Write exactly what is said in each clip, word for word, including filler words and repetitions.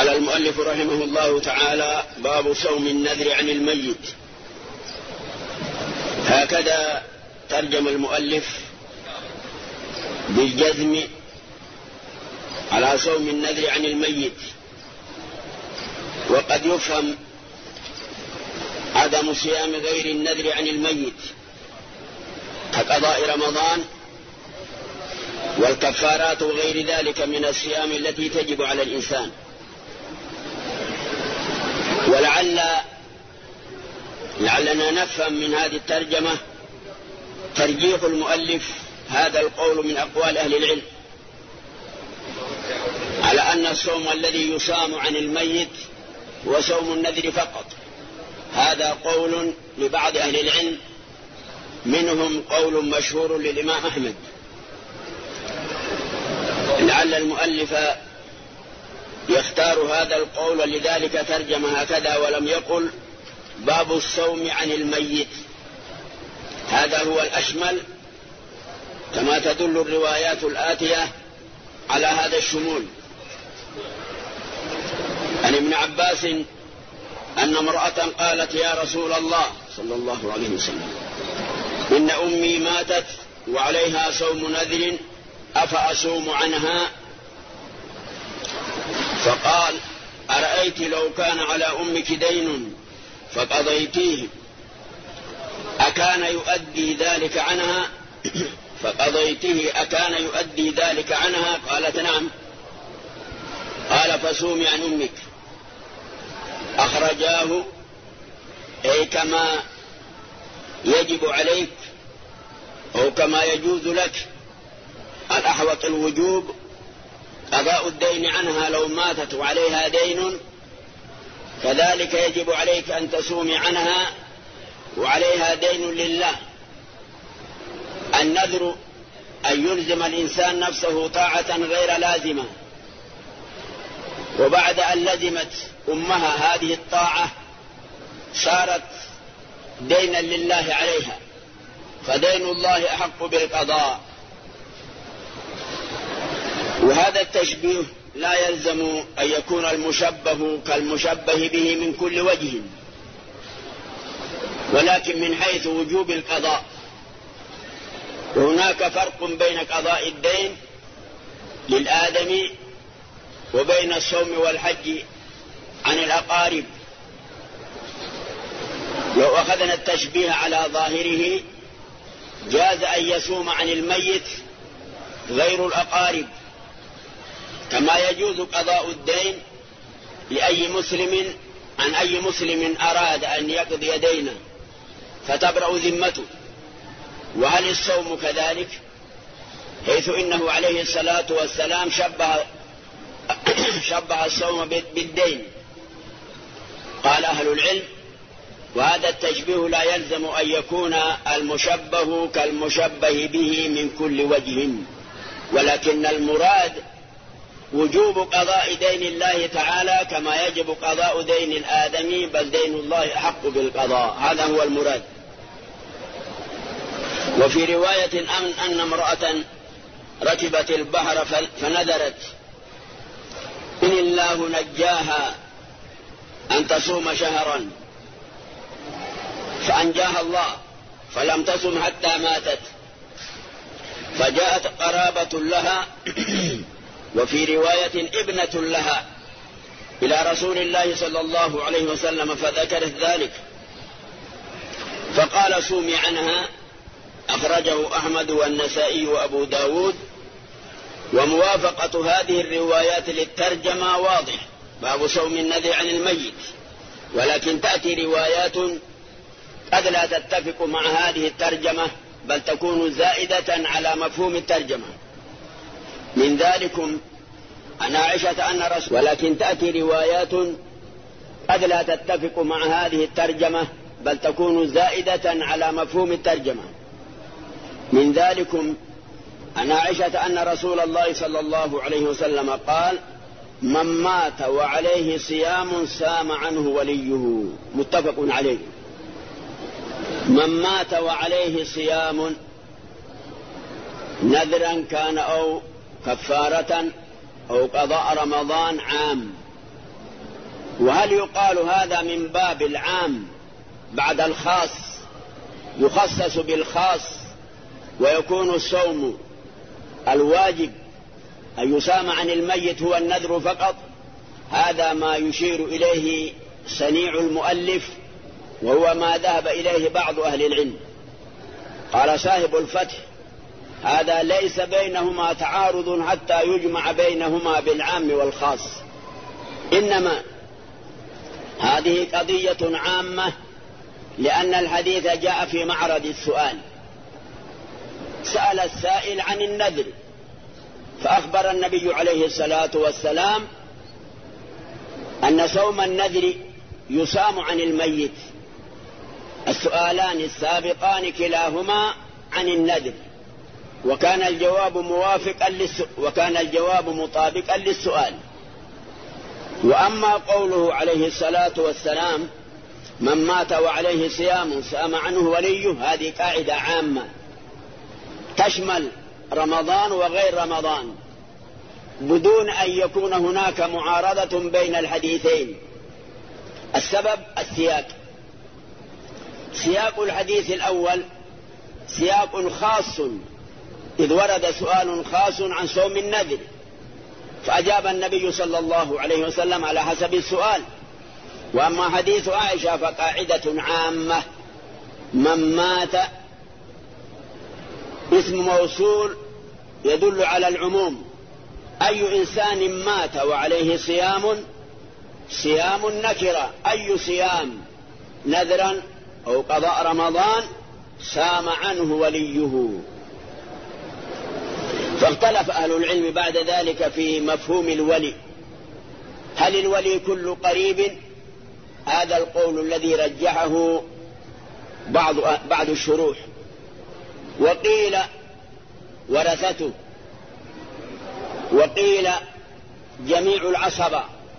قال المؤلف رحمه الله تعالى: باب صوم النذر عن الميت. هكذا ترجم المؤلف بالجزم على صوم النذر عن الميت. وقد يفهم عدم صيام غير النذر عن الميت كقضاء رمضان والكفارات وغير ذلك من الصيام التي تجب على الإنسان. ولعل لعلنا نفهم من هذه الترجمة ترجيح المؤلف هذا القول من أقوال أهل العلم على أن الصوم الذي يصام عن الميت هو صوم النذر فقط. هذا قول لبعض أهل العلم، منهم قول مشهور للإمام أحمد. لعل المؤلف يختار هذا القول، لذلك ترجم هكذا ولم يقل باب الصوم عن الميت. هذا هو الأشمل كما تدل الروايات الآتية على هذا الشمول. عن ابن عباس أن امرأة قالت: يا رسول الله صلى الله عليه وسلم، إن أمي ماتت وعليها صوم نذر أفأصوم عنها؟ فقال: أرأيت لو كان على أمك دين فقضيتيه أكان يؤدي ذلك عنها؟ فقضيته أكان يؤدي ذلك عنها؟ قالت: نعم. قال: فصومي عن أمك. أخرجاه أي كما يجب عليك أو كما يجوز لك الأحوط الوجوب قضاء الدين عنها لو ماتت وعليها دين، كذلك يجب عليك أن تصومي عنها وعليها دين لله. النذر أن يلزم الإنسان نفسه طاعة غير لازمة، وبعد أن لزمت أمها هذه الطاعة صارت دينا لله عليها، فدين الله أحق بالقضاء. وهذا التشبيه لا يلزم أن يكون المشبه كالمشبه به من كل وجه، ولكن من حيث وجوب القضاء. وهناك فرق بين قضاء الدين للآدمي وبين الصوم والحج عن الأقارب. لو أخذنا التشبيه على ظاهره جاز أن يصوم عن الميت غير الأقارب، كما يجوز قضاء الدين لأي مسلم عن أي مسلم أراد أن يقضي دينه فتبرأ ذمته. وهل الصوم كذلك؟ حيث إنه عليه الصلاة والسلام شبه شبه الصوم بالدين. قال أهل العلم: وهذا التشبيه لا يلزم أن يكون المشبه كالمشبه به من كل وجه، ولكن المراد وجوب قضاء دين الله تعالى كما يجب قضاء دين الآدمي، بل دين الله أحق بالقضاء. هذا هو المراد. وفي رواية أن, أن امرأة ركبت البحر فنذرت إن الله نجاها أن تصوم شهرا، فأنجاها الله فلم تصم حتى ماتت. فجاءت قرابة لها وفي رواية ابنة لها إلى رسول الله صلى الله عليه وسلم فذكرت ذلك، فقال: صومي عنها. أخرجه أحمد والنسائي وأبو داود. وموافقة هذه الروايات للترجمة واضح، باب صوم النذر عن الميت. ولكن تأتي روايات قد لا تتفق مع هذه الترجمة، بل تكون زائدة على مفهوم الترجمة. من ذلكم أن عائشة أن رسول ولكن تأتي روايات قد لا تتفق مع هذه الترجمة، بل تكون زائدة على مفهوم الترجمة. من ذلكم أن عائشة أن رسول الله صلى الله عليه وسلم قال: من مات وعليه صيام سام عنه وليه. متفق عليه. من مات وعليه صيام نذرا كان أو كفارة أو قضاء رمضان عام، وهل يقال هذا من باب العام بعد الخاص يخصص بالخاص ويكون الصوم الواجب أن يسام عن الميت هو النذر فقط؟ هذا ما يشير إليه صنيع المؤلف، وهو ما ذهب إليه بعض أهل العلم. قال صاحب الفتح: هذا ليس بينهما تعارض حتى يجمع بينهما بالعام والخاص، إنما هذه قضية عامة، لأن الحديث جاء في معرض السؤال. سأل السائل عن النذر، فأخبر النبي عليه الصلاة والسلام أن صوم النذر يصام عن الميت. السؤالان السابقان كلاهما عن النذر، وكان الجواب موافقا للسؤال وكان الجواب مطابقا للسؤال. وأما قوله عليه الصلاة والسلام: من مات وعليه صيام سام عنه وليه، هذه قاعدة عامة تشمل رمضان وغير رمضان، بدون أن يكون هناك معارضة بين الحديثين. السبب السياق. سياق الحديث الأول سياق خاص، إذ ورد سؤال خاص عن صوم النذر، فأجاب النبي صلى الله عليه وسلم على حسب السؤال. وأما حديث عائشة فقاعدة عامة: من مات اسم موصول يدل على العموم، أي إنسان مات وعليه صيام، صيام نكرة، أي صيام، نذرا أو قضاء رمضان، سام عنه وليه. فاختلف أهل العلم بعد ذلك في مفهوم الولي، هل الولي كل قريب؟ هذا القول الذي رجحه بعض بعض الشروح. وقيل ورثته، وقيل جميع العصبة.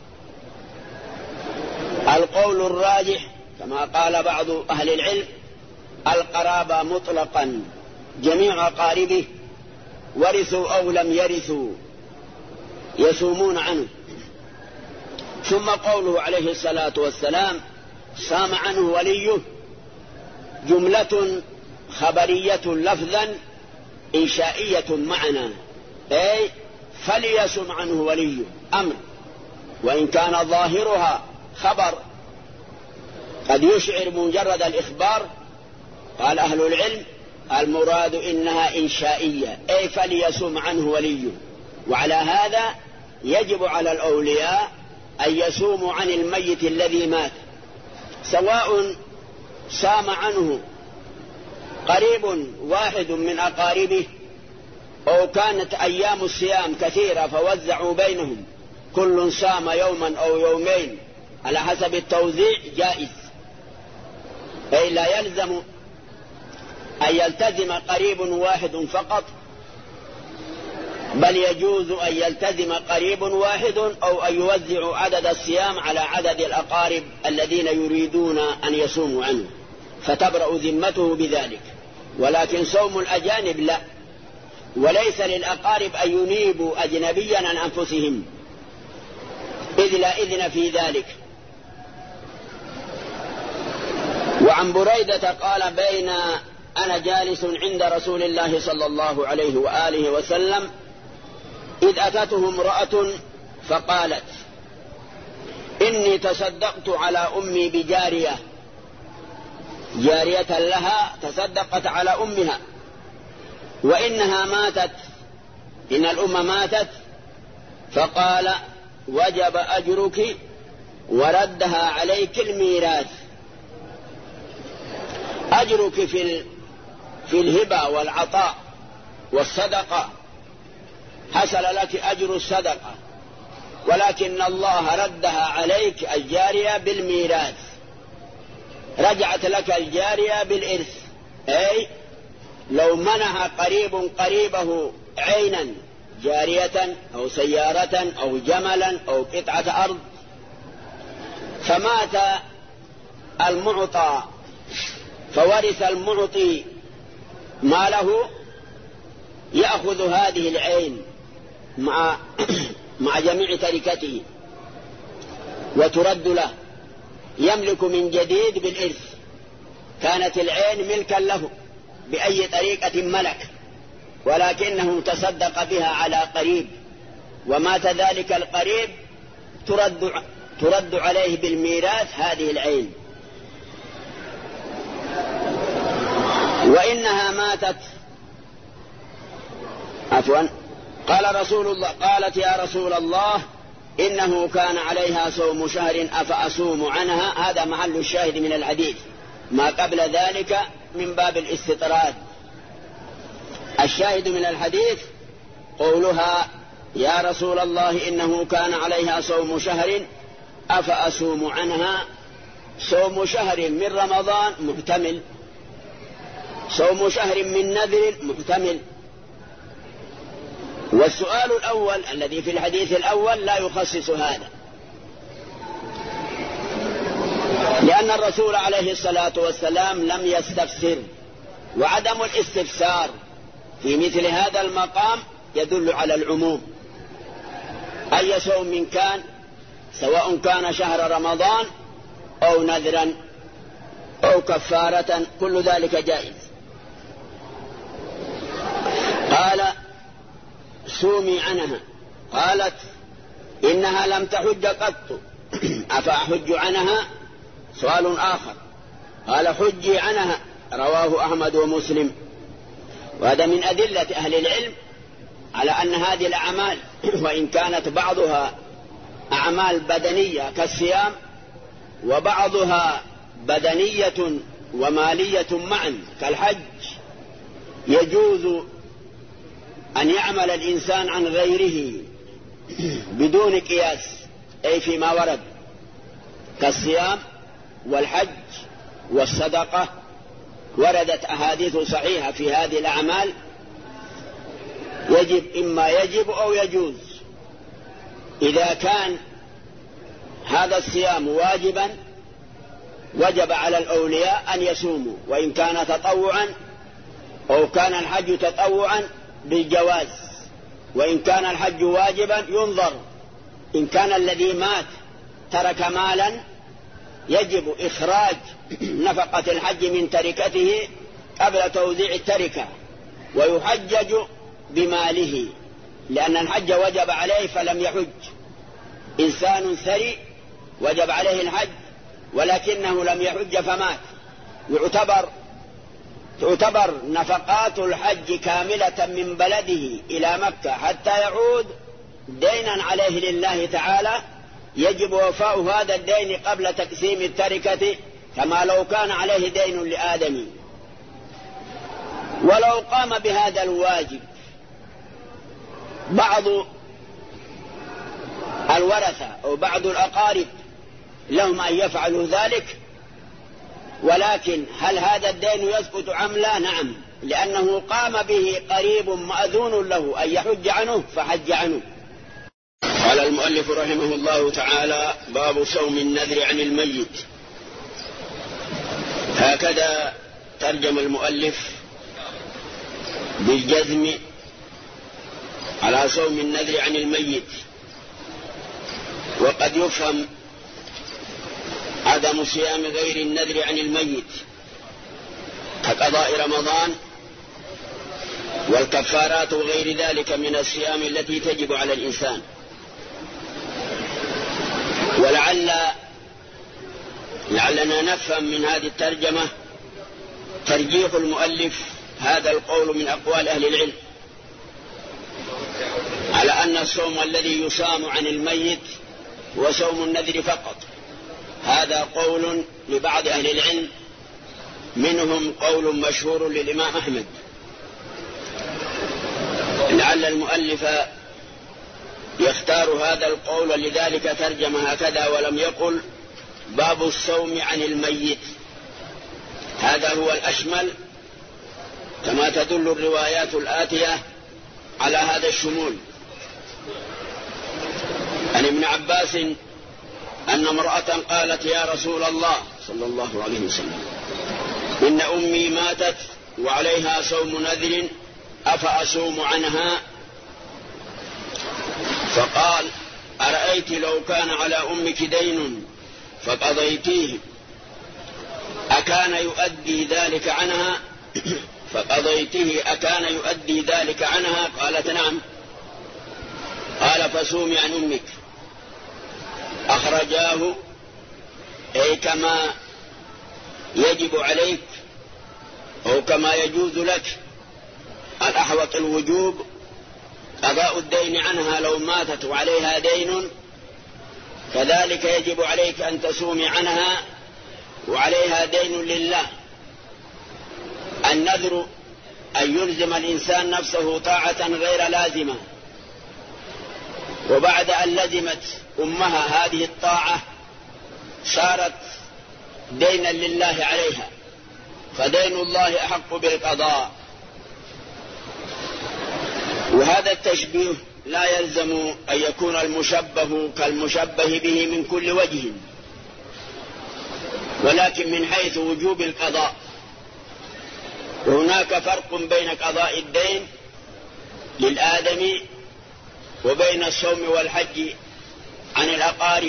القول الراجح كما قال بعض أهل العلم: القرابة مطلقا، جميع أقاربه ورثوا أو لم يرثوا يصومون عنه. ثم قوله عليه الصلاة والسلام: صام عنه وليه، جملة خبرية لفظا إنشائية معنى، أي فليصم عنه وليه أمر، وإن كان ظاهرها خبر قد يشعر مجرد الإخبار. قال أهل العلم: المراد إنها إنشائية، أي فليصم عنه وليه. وعلى هذا يجب على الأولياء أن يصوموا عن الميت الذي مات، سواء صام عنه قريب واحد من أقاربه، أو كانت أيام الصيام كثيرة فوزعوا بينهم، كل صام يوما أو يومين على حسب التوزيع، جائز. أي لا يلزم أن يلتزم قريب واحد فقط، بل يجوز أن يلتزم قريب واحد، أو أن يوزع عدد الصيام على عدد الأقارب الذين يريدون أن يصوموا عنه، فتبرأ ذمته بذلك. ولكن صوم الأجانب لا، وليس للأقارب أن ينيبوا أجنبيا عن أنفسهم، إذ لا إذن في ذلك. وعن بريدة قال: بين أنا جالس عند رسول الله صلى الله عليه وآله وسلم إذ أتته امرأة فقالت: إني تصدقت على أمي بجارية، جارية لها تصدقت على أمها، وإنها ماتت، إن الأم ماتت. فقال: وجب أجرك وردها عليك الميراث. أجرك في في الهبة والعطاء والصدقة، حصل لك أجر الصدقة، ولكن الله ردها عليك الجارية بالميراث، رجعت لك الجارية بالإرث. أي لو منح قريب قريبه عينا، جارية أو سيارة أو جملا أو قطعة أرض، فمات المعطى فورث المعطي ماله، يأخذ هذه العين مع مع جميع تركته، وترد له، يملك من جديد بالإرث. كانت العين ملكا له بأي طريقة ملك، ولكنه تصدق بها على قريب، ومات ذلك القريب ترد, ترد عليه بالميراث هذه العين. وإنها ماتت عفوا قال رسول الله قالت يا رسول الله إنه كان عليها صوم شهر أفأصوم عنها. هذا محل الشاهد من الحديث، ما قبل ذلك من باب الاستطراد. الشاهد من الحديث قولها يا رسول الله إنه كان عليها صوم شهر أفأصوم عنها. صوم شهر من رمضان محتمل، صوم شهر من نذر محتمل. والسؤال الأول الذي في الحديث الأول لا يخصص هذا، لأن الرسول عليه الصلاة والسلام لم يستفسر، وعدم الاستفسار في مثل هذا المقام يدل على العموم. أي صوم كان، سواء كان شهر رمضان أو نذرا أو كفارة، كل ذلك جائز. قال صومي عنها. قالت إنها لم تحج قط أفأحج عنها؟ سؤال آخر. قال حجي عنها، رواه أحمد ومسلم. وهذا من أدلة أهل العلم على أن هذه الأعمال وإن كانت بعضها أعمال بدنية كالصيام وبعضها بدنية ومالية معا كالحج، يجوز أن يعمل الإنسان عن غيره بدون قياس، أي فيما ورد كالصيام والحج والصدقة. وردت أحاديث صحيحة في هذه الأعمال، يجب إما يجب أو يجوز. إذا كان هذا الصيام واجبا وجب على الأولياء أن يصوموا، وإن كان تطوعا أو كان الحج تطوعا بالجواز. وإن كان الحج واجبا ينظر، إن كان الذي مات ترك مالا يجب إخراج نفقة الحج من تركته قبل توزيع التركة، ويحجج بماله، لأن الحج وجب عليه فلم يحج. إنسان ثري وجب عليه الحج ولكنه لم يحج فمات، يعتبر تعتبر نفقات الحج كاملة من بلده إلى مكة حتى يعود دينا عليه لله تعالى، يجب وفاء هذا الدين قبل تقسيم التركة، كما لو كان عليه دين لآدم. ولو قام بهذا الواجب بعض الورثة أو بعض الأقارب لهم أن يفعلوا ذلك، ولكن هل هذا الدين يسقط أم لا؟ نعم، لأنه قام به قريب مأذون له أن يحج عنه فحج عنه. قال المؤلف رحمه الله تعالى: باب صوم النذر عن الميت. هكذا ترجم المؤلف بالجزم على صوم النذر عن الميت. وقد يفهم عدم صيام غير النذر عن الميت كقضاء رمضان والكفارات وغير ذلك من الصيام التي تجب على الإنسان. ولعل لعلنا نفهم من هذه الترجمة ترجيح المؤلف هذا القول من أقوال أهل العلم على أن الصوم الذي يصام عن الميت هو صوم النذر فقط. هذا قول لبعض أهل العلم، منهم قول مشهور للإمام أحمد. لعل المؤلف يختار هذا القول، لذلك ترجم هكذا ولم يقل باب الصوم عن الميت. هذا هو الأشمل، كما تدل الروايات الآتية على هذا الشمول. عن ابن عباس أن امرأة قالت: يا رسول الله صلى الله عليه وسلم، إن أمي ماتت وعليها صوم نذر أفأصوم عنها؟ فقال: أرأيت لو كان على أمك دين فقضيتيه أكان يؤدي ذلك عنها فقضيته أكان يؤدي ذلك عنها؟ قالت نعم. قال فصومي عن أمك. أخرجاه أي كما يجب عليك أو كما يجوز لك الأحوط الوجوب قضاء الدين عنها لو ماتت وعليها دين، كذلك يجب عليك أن تصومي عنها وعليها دين لله. النذر أن يلزم الإنسان نفسه طاعة غير لازمة، وبعد أن لزمت أمها هذه الطاعة صارت دينا لله عليها، فدين الله أحق بالقضاء. وهذا التشبيه لا يلزم أن يكون المشبه كالمشبه به من كل وجه، ولكن من حيث وجوب القضاء. وهناك فرق بين قضاء الدين للآدمي وبين الصوم والحج عن الأقارب.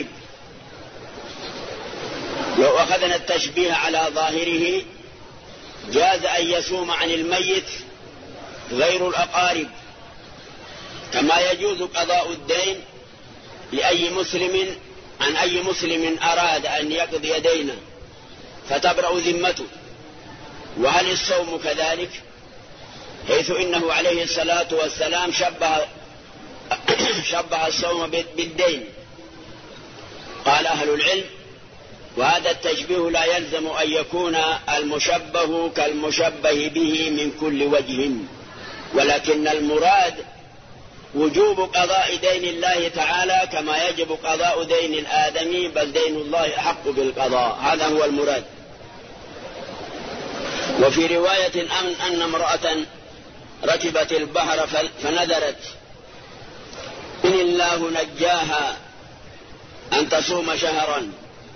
لو أخذنا التشبيه على ظاهره جاز أن يصوم عن الميت غير الأقارب، كما يجوز قضاء الدين لأي مسلم عن أي مسلم أراد أن يقضي دينه فتبرأ ذمته. وهل الصوم كذلك؟ حيث إنه عليه الصلاة والسلام شبه, شبه الصوم بالدين. قال أهل العلم وهذا التشبيه لا يلزم أن يكون المشبه كالمشبه به من كل وجه، ولكن المراد وجوب قضاء دين الله تعالى كما يجب قضاء دين الآدمي، بل دين الله أحق بالقضاء، هذا هو المراد. وفي رواية أن, أن امرأة ركبت البحر فنذرت إن الله نجاها أن تصوم شهرا،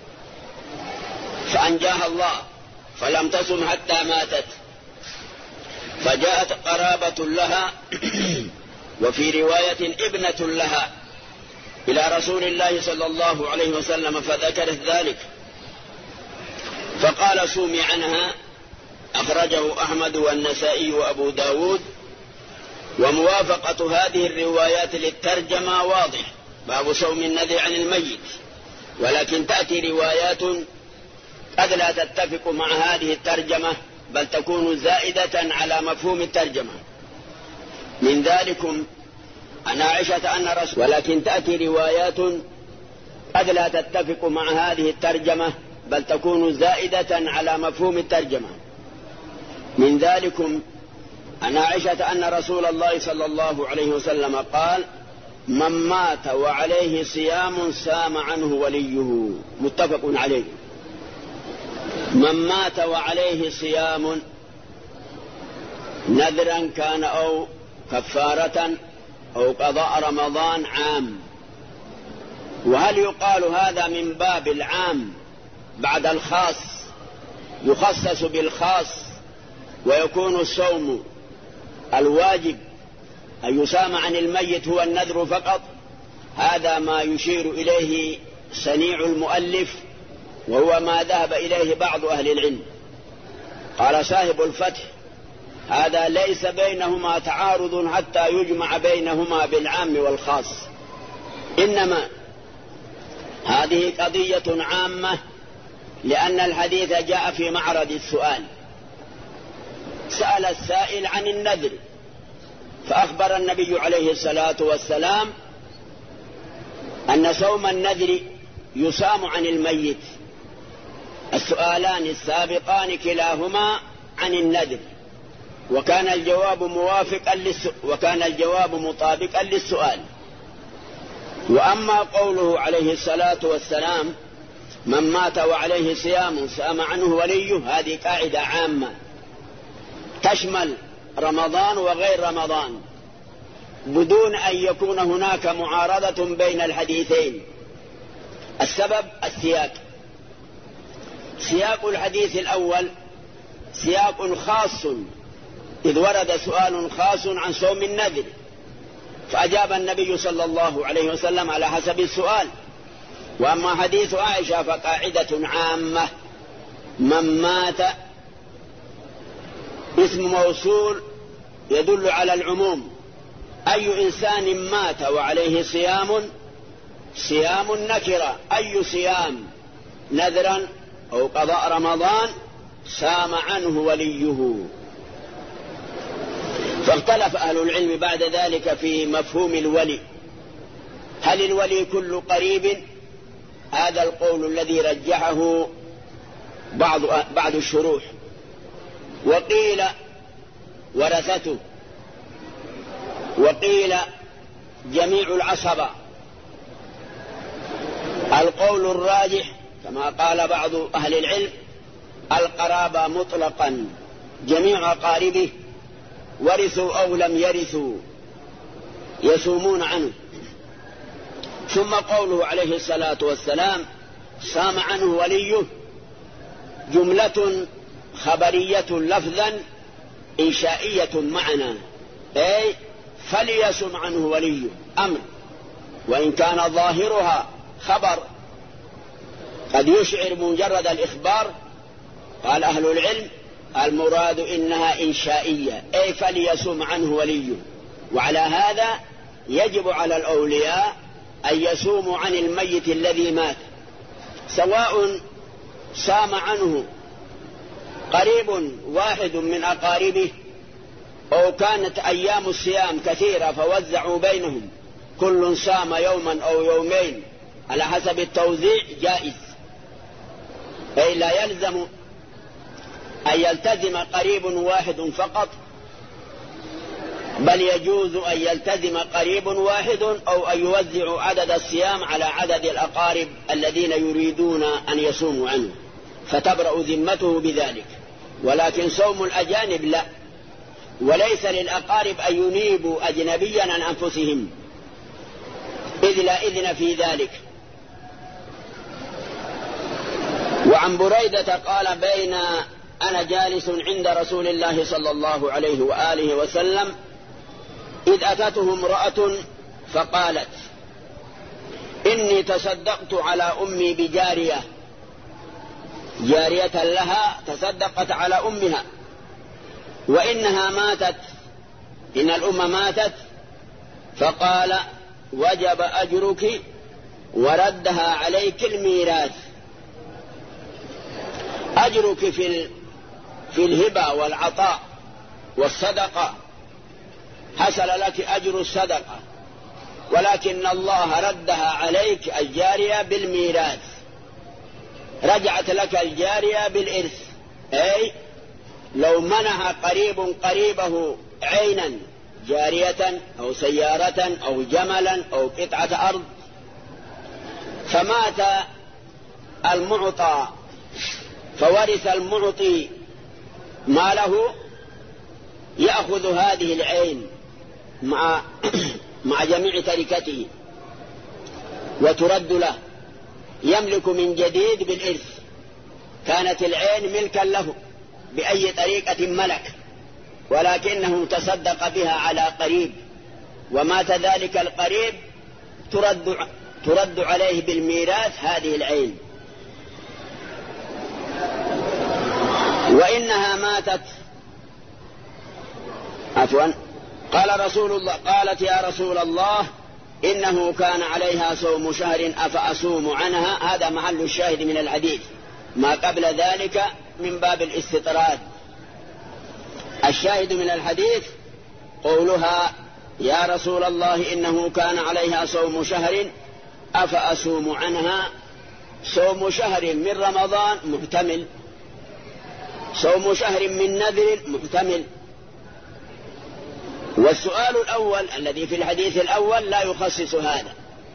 فأنجاها الله فلم تصم حتى ماتت، فجاءت قرابة لها وفي رواية ابنة لها إلى رسول الله صلى الله عليه وسلم فذكرت ذلك، فقال صومي عنها. أخرجه أحمد والنسائي وأبو داود. وموافقة هذه الروايات للترجمة واضح، باب صوم النذر عن الميت، ولكن تأتي روايات قد لا تتفق مع هذه الترجمة بل تكون زائدة على مفهوم الترجمة. من ذلكم أن عائشة أن رسول ولكن تأتي روايات قد لا تتفق مع هذه الترجمة بل تكون زائدة على مفهوم الترجمة. من ذلكم أن عائشة أن رسول الله صلى الله عليه وسلم قال من مات وعليه صيام سام عنه وليه، متفق عليه. من مات وعليه صيام نذرا كان أو كفارة أو قضاء رمضان عام. وهل يقال هذا من باب العام بعد الخاص يخصص بالخاص ويكون الصوم الواجب أن يسام عن الميت هو النذر فقط؟ هذا ما يشير إليه صنيع المؤلف، وهو ما ذهب إليه بعض أهل العلم. قال صاحب الفتح هذا ليس بينهما تعارض حتى يجمع بينهما بالعام والخاص، إنما هذه قضية عامة لأن الحديث جاء في معرض السؤال. سأل السائل عن النذر فأخبر النبي عليه الصلاة والسلام أن صوم النذر يصام عن الميت. السؤالان السابقان كلاهما عن النذر، وكان الجواب موافقا للسؤال وكان الجواب مطابقا للسؤال. وأما قوله عليه الصلاة والسلام من مات وعليه صيام سام عنه وليه، هذه قاعدة عامة تشمل رمضان وغير رمضان بدون أن يكون هناك معارضة بين الحديثين. السبب السياق. سياق الحديث الأول سياق خاص، إذ ورد سؤال خاص عن صوم النذر، فأجاب النبي صلى الله عليه وسلم على حسب السؤال. وأما حديث عائشة فقاعدة عامة: من مات اسم موصول يدل على العموم، أي إنسان مات وعليه صيام، صيام نكرة، أي صيام، نذرا أو قضاء رمضان، سام عنه وليه. فاختلف أهل العلم بعد ذلك في مفهوم الولي، هل الولي كل قريب؟ هذا القول الذي رجحه بعض بعض الشروح. وقيل ورثته، وقيل جميع العصبة. القول الراجح كما قال بعض أهل العلم: القرابة مطلقا، جميع أقاربه ورثوا أو لم يرثوا يصومون عنه. ثم قوله عليه الصلاة والسلام: صام عنه وليه، جملة خبرية لفظا إنشائية معنى، أي فليصم عنه وليه أمر، وإن كان ظاهرها خبر قد يشعر مجرد الإخبار. قال أهل العلم: المراد إنها إنشائية، أي فليصم عنه وليه. وعلى هذا يجب على الأولياء أن يصوموا عن الميت الذي مات، سواء صام عنه قريب واحد من أقاربه أو كانت أيام الصيام كثيرة فوزعوا بينهم، كل صام يوما أو يومين على حسب التوزيع، جائز. أي لا يلزم أن يلتزم قريب واحد فقط، بل يجوز أن يلتزم قريب واحد أو أن يوزع عدد الصيام على عدد الأقارب الذين يريدون أن يصوموا عنه، فتبرأ ذمته بذلك. ولكن صوم الأجانب لا، وليس للأقارب أن ينيبوا أجنبيا عن أنفسهم، إذ لا إذن في ذلك. وعن بريدة قال: بين أنا جالس عند رسول الله صلى الله عليه وآله وسلم إذ أتته امرأة فقالت: إني تصدقت على أمي بجارية، جارية لها تصدقت على أمها، وإنها ماتت، إن الأم ماتت، فقال: وجب أجرك وردها عليك الميراث. أجرك في في الهبة والعطاء والصدقة، حصل لك أجر الصدقة، ولكن الله ردها عليك الجارية بالميراث، رجعت لك الجارية بالإرث. أي لو منح قريب قريبه عينا، جارية أو سيارة أو جملا أو قطعة أرض، فمات المعطى فورث المعطي ماله، يأخذ هذه العين مع مع جميع تركته وترد له، يملك من جديد بالإرث. كانت العين ملكا له بأي طريقة ملك، ولكنه تصدق بها على قريب ومات ذلك القريب، ترد, ترد عليه بالميراث هذه العين. وإنها ماتت، عفوا، قال رسول الله قالت: يا رسول الله إنه كان عليها صوم شهر أفأصوم عنها. هذا محل الشاهد من الحديث، ما قبل ذلك من باب الاستطراد. الشاهد من الحديث قولها: يا رسول الله إنه كان عليها صوم شهر أفأصوم عنها. صوم شهر من رمضان محتمل، صوم شهر من نذر محتمل. والسؤال الأول الذي في الحديث الأول لا يخصص هذا،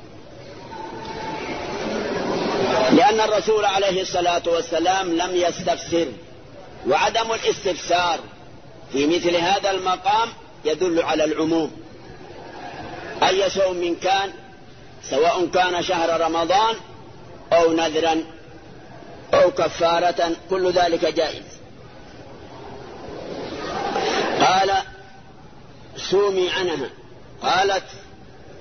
لأن الرسول عليه الصلاة والسلام لم يستفسر، وعدم الاستفسار في مثل هذا المقام يدل على العموم. أي صوم كان، سواء كان شهر رمضان أو نذرا أو كفارة، كل ذلك جائز. قال: صومي عنها. قالت: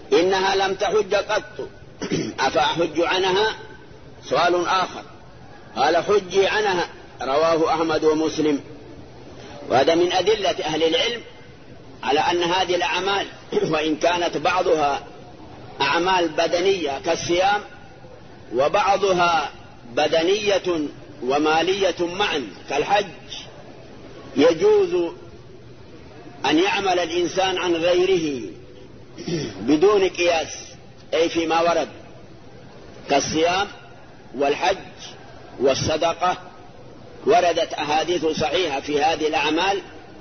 إنها لم تحج قط أفأحج عنها؟ سؤال آخر. قال حجي عنها، رواه أحمد ومسلم. وهذا من أدلة أهل العلم على أن هذه الأعمال وإن كانت بعضها أعمال بدنية كالصيام وبعضها بدنية ومالية معا كالحج، يجوز أن يعمل الإنسان عن غيره بدون قياس، أي فيما ورد كالصيام والحج والصدقة. وردت أحاديث صحيحة في هذه الأعمال،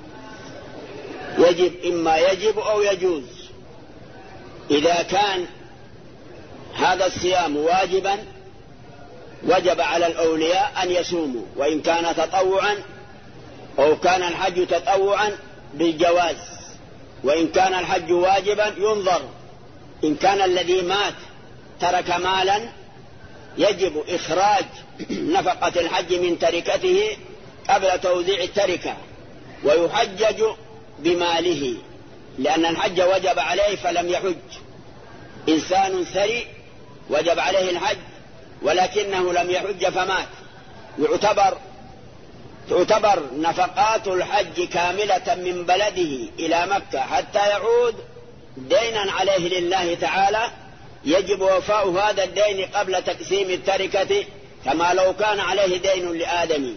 يجب إما يجب أو يجوز. إذا كان هذا الصيام واجبا وجب على الأولياء أن يصوموا، وإن كان تطوعا أو كان الحج تطوعا بالجواز، وإن كان الحج واجبا ينظر. إن كان الذي مات ترك مالا يجب إخراج نفقة الحج من تركته قبل توزيع التركة، ويحجج بماله، لأن الحج وجب عليه فلم يحج. إنسان ثري وجب عليه الحج ولكنه لم يحج فمات، يعتبر تعتبر نفقات الحج كاملة من بلده إلى مكة حتى يعود دينا عليه لله تعالى، يجب وفاء هذا الدين قبل تقسيم التركة، كما لو كان عليه دين لآدم.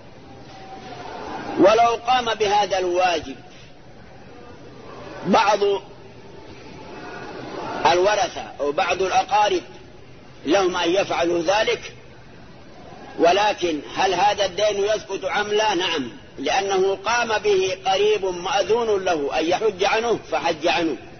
ولو قام بهذا الواجب بعض الورثة أو بعض الأقارب لهم أن يفعلوا ذلك، ولكن هل هذا الدين يسقط أم لا؟ نعم، لأنه قام به قريب مأذون له أن يحج عنه فحج عنه.